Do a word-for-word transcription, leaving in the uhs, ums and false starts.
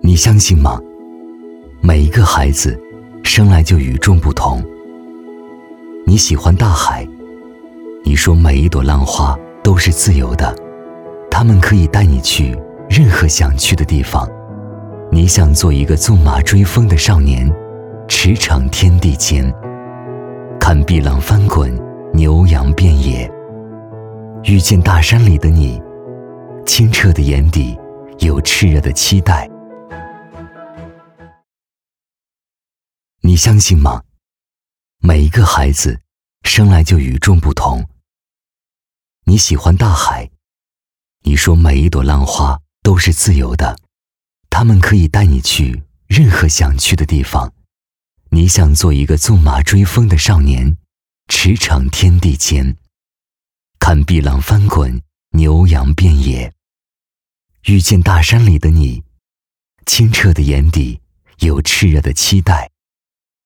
你相信吗？每一个孩子生来就与众不同。你喜欢大海，你说每一朵浪花都是自由的，它们可以带你去任何想去的地方。你想做一个纵马追风的少年，驰骋天地间，看碧浪翻滚，牛羊遍野。遇见大山里的你，清澈的眼底有炽热的期待。你相信吗？每一个孩子生来就与众不同。你喜欢大海，你说每一朵浪花都是自由的，它们可以带你去任何想去的地方。你想做一个纵马追风的少年，驰骋天地间，看碧浪翻滚，牛羊遍野。遇见大山里的你，清澈的眼底有炽热的期待。